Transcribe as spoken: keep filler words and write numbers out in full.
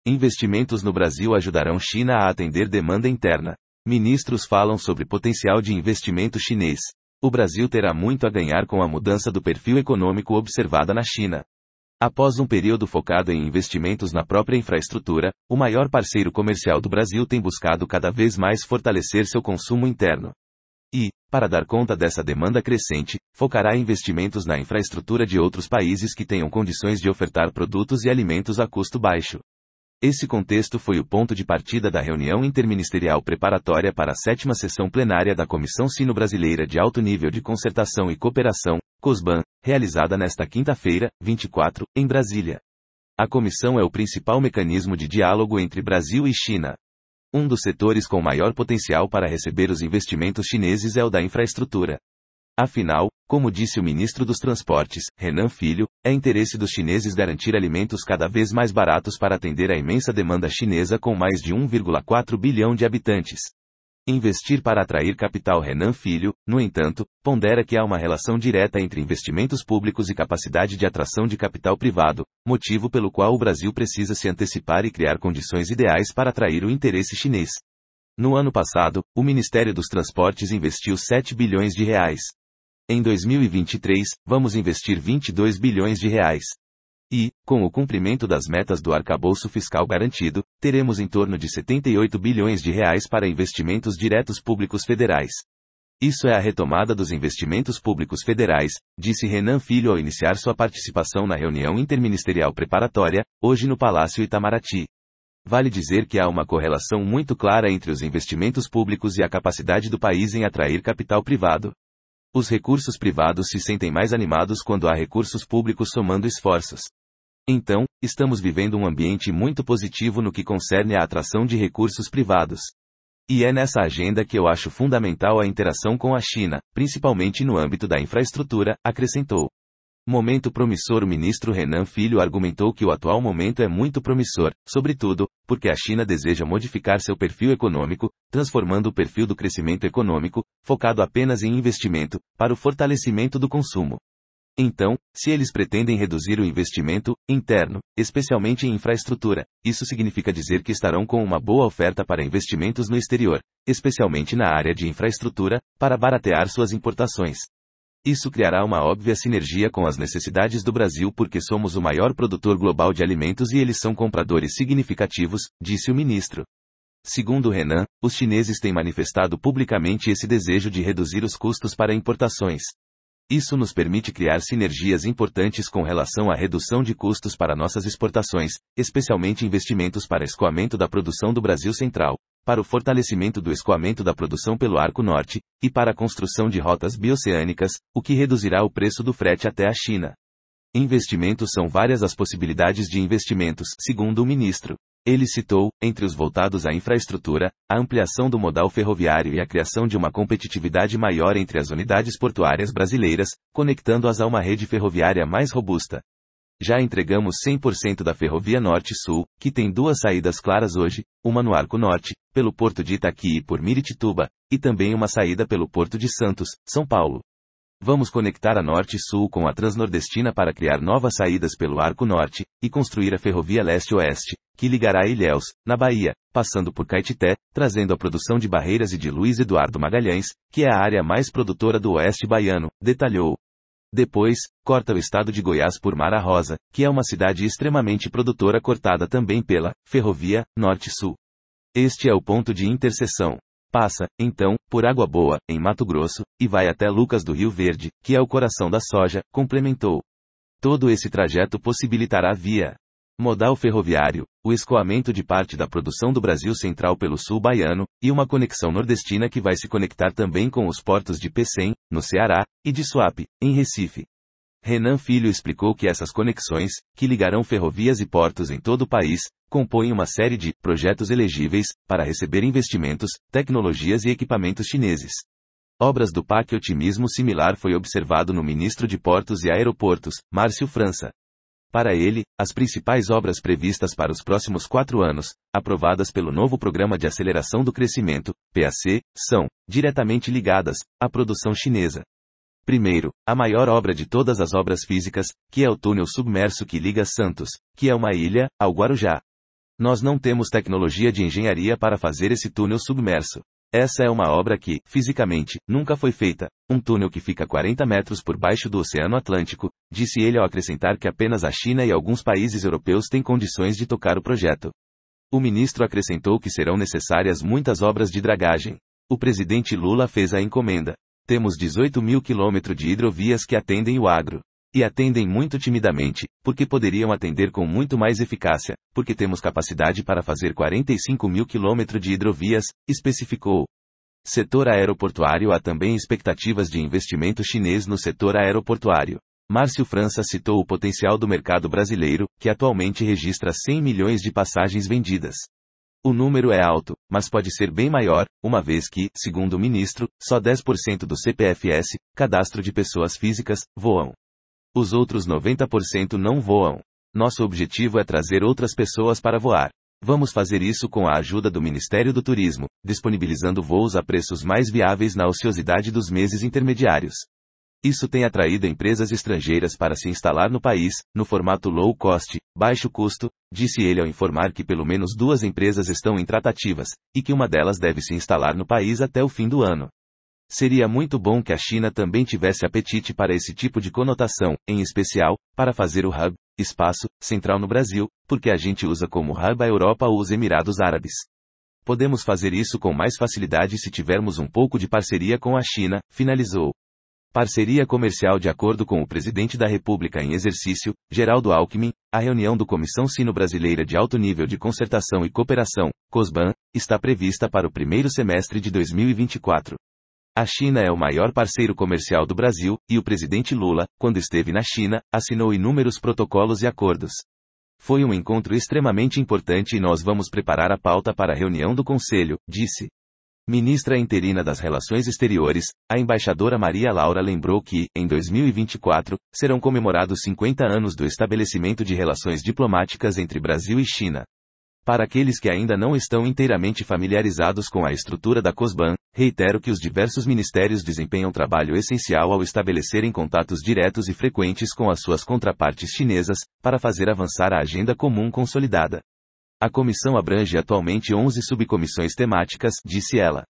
Investimentos no Brasil ajudarão China a atender demanda interna. Ministros falam sobre potencial de investimento chinês. O Brasil terá muito a ganhar com a mudança do perfil econômico observada na China. Após um período focado em investimentos na própria infraestrutura, o maior parceiro comercial do Brasil tem buscado cada vez mais fortalecer seu consumo interno. E, para dar conta dessa demanda crescente, focará investimentos na infraestrutura de outros países que tenham condições de ofertar produtos e alimentos a custo baixo. Esse contexto foi o ponto de partida da reunião interministerial preparatória para a sétima sessão plenária da Comissão Sino-Brasileira de Alto Nível de Concertação e Cooperação, COSBAN, realizada nesta quinta-feira, vinte e quatro, em Brasília. A comissão é o principal mecanismo de diálogo entre Brasil e China. Um dos setores com maior potencial para receber os investimentos chineses é o da infraestrutura. Afinal, como disse o ministro dos Transportes, Renan Filho, é interesse dos chineses garantir alimentos cada vez mais baratos para atender à imensa demanda chinesa com mais de um vírgula quatro bilhão de habitantes. Investir para atrair capital. Renan Filho, no entanto, pondera que há uma relação direta entre investimentos públicos e capacidade de atração de capital privado, motivo pelo qual o Brasil precisa se antecipar e criar condições ideais para atrair o interesse chinês. No ano passado, o Ministério dos Transportes investiu sete bilhões de reais. Em dois mil e vinte e três, vamos investir vinte e dois bilhões de reais. E, com o cumprimento das metas do arcabouço fiscal garantido, teremos em torno de setenta e oito bilhões de reais para investimentos diretos públicos federais. Isso é a retomada dos investimentos públicos federais, disse Renan Filho ao iniciar sua participação na reunião interministerial preparatória, hoje no Palácio Itamaraty. Vale dizer que há uma correlação muito clara entre os investimentos públicos e a capacidade do país em atrair capital privado. Os recursos privados se sentem mais animados quando há recursos públicos somando esforços. Então, estamos vivendo um ambiente muito positivo no que concerne à atração de recursos privados. E é nessa agenda que eu acho fundamental a interação com a China, principalmente no âmbito da infraestrutura, acrescentou. Momento promissor. O ministro Renan Filho argumentou que o atual momento é muito promissor, sobretudo, porque a China deseja modificar seu perfil econômico, transformando o perfil do crescimento econômico, focado apenas em investimento, para o fortalecimento do consumo. Então, se eles pretendem reduzir o investimento interno, especialmente em infraestrutura, isso significa dizer que estarão com uma boa oferta para investimentos no exterior, especialmente na área de infraestrutura, para baratear suas importações. Isso criará uma óbvia sinergia com as necessidades do Brasil porque somos o maior produtor global de alimentos e eles são compradores significativos, disse o ministro. Segundo Renan, os chineses têm manifestado publicamente esse desejo de reduzir os custos para importações. Isso nos permite criar sinergias importantes com relação à redução de custos para nossas exportações, especialmente investimentos para escoamento da produção do Brasil Central, para o fortalecimento do escoamento da produção pelo Arco Norte, e para a construção de rotas bioceânicas, o que reduzirá o preço do frete até a China. Investimentos são várias as possibilidades de investimentos, segundo o ministro. Ele citou, entre os voltados à infraestrutura, a ampliação do modal ferroviário e a criação de uma competitividade maior entre as unidades portuárias brasileiras, conectando-as a uma rede ferroviária mais robusta. Já entregamos cem por cento da Ferrovia Norte-Sul, que tem duas saídas claras hoje, uma no Arco Norte, pelo Porto de Itaqui e por Miritituba, e também uma saída pelo Porto de Santos, São Paulo. Vamos conectar a Norte-Sul com a Transnordestina para criar novas saídas pelo Arco Norte, e construir a Ferrovia Leste-Oeste, que ligará Ilhéus, na Bahia, passando por Caetité, trazendo a produção de Barreiras e de Luiz Eduardo Magalhães, que é a área mais produtora do Oeste baiano, detalhou. Depois, corta o estado de Goiás por Mara Rosa, que é uma cidade extremamente produtora cortada também pela Ferrovia Norte-Sul. Este é o ponto de interseção. Passa, então, por Água Boa, em Mato Grosso, e vai até Lucas do Rio Verde, que é o coração da soja, complementou. Todo esse trajeto possibilitará via modal ferroviário, o escoamento de parte da produção do Brasil Central pelo sul baiano, e uma conexão nordestina que vai se conectar também com os portos de Pecém, no Ceará, e de Suape, em Recife. Renan Filho explicou que essas conexões, que ligarão ferrovias e portos em todo o país, compõem uma série de projetos elegíveis para receber investimentos, tecnologias e equipamentos chineses. Obras do P A C. Otimismo similar foi observado no ministro de Portos e Aeroportos, Márcio França. Para ele, as principais obras previstas para os próximos quatro anos, aprovadas pelo novo Programa de Aceleração do Crescimento, P A C, são diretamente ligadas à produção chinesa. Primeiro, a maior obra de todas as obras físicas, que é o túnel submerso que liga Santos, que é uma ilha, ao Guarujá. Nós não temos tecnologia de engenharia para fazer esse túnel submerso. Essa é uma obra que, fisicamente, nunca foi feita. Um túnel que fica quarenta metros por baixo do Oceano Atlântico, disse ele ao acrescentar que apenas a China e alguns países europeus têm condições de tocar o projeto. O ministro acrescentou que serão necessárias muitas obras de dragagem. O presidente Lula fez a encomenda. Temos dezoito mil quilômetros de hidrovias que atendem o agro. E atendem muito timidamente, porque poderiam atender com muito mais eficácia, porque temos capacidade para fazer quarenta e cinco mil quilômetros de hidrovias, especificou. Setor aeroportuário. Há também expectativas de investimento chinês no setor aeroportuário. Márcio França citou o potencial do mercado brasileiro, que atualmente registra cem milhões de passagens vendidas. O número é alto, mas pode ser bem maior, uma vez que, segundo o ministro, só dez por cento do C P F S, cadastro de pessoas físicas, voam. Os outros noventa por cento não voam. Nosso objetivo é trazer outras pessoas para voar. Vamos fazer isso com a ajuda do Ministério do Turismo, disponibilizando voos a preços mais viáveis na ociosidade dos meses intermediários. Isso tem atraído empresas estrangeiras para se instalar no país, no formato low cost, baixo custo, disse ele ao informar que pelo menos duas empresas estão em tratativas, e que uma delas deve se instalar no país até o fim do ano. Seria muito bom que a China também tivesse apetite para esse tipo de conotação, em especial, para fazer o hub, espaço, central no Brasil, porque a gente usa como hub a Europa ou os Emirados Árabes. Podemos fazer isso com mais facilidade se tivermos um pouco de parceria com a China, finalizou. Parceria comercial. De acordo com o presidente da República em exercício, Geraldo Alckmin, a reunião do Comissão Sino-Brasileira de Alto Nível de Concertação e Cooperação, COSBAN, está prevista para o primeiro semestre de dois mil e vinte e quatro. A China é o maior parceiro comercial do Brasil, e o presidente Lula, quando esteve na China, assinou inúmeros protocolos e acordos. Foi um encontro extremamente importante e nós vamos preparar a pauta para a reunião do Conselho, disse. Ministra interina das Relações Exteriores, a embaixadora Maria Laura lembrou que, em dois mil e vinte e quatro, serão comemorados cinquenta anos do estabelecimento de relações diplomáticas entre Brasil e China. Para aqueles que ainda não estão inteiramente familiarizados com a estrutura da COSBAN, reitero que os diversos ministérios desempenham trabalho essencial ao estabelecerem contatos diretos e frequentes com as suas contrapartes chinesas, para fazer avançar a agenda comum consolidada. A comissão abrange atualmente onze subcomissões temáticas, disse ela.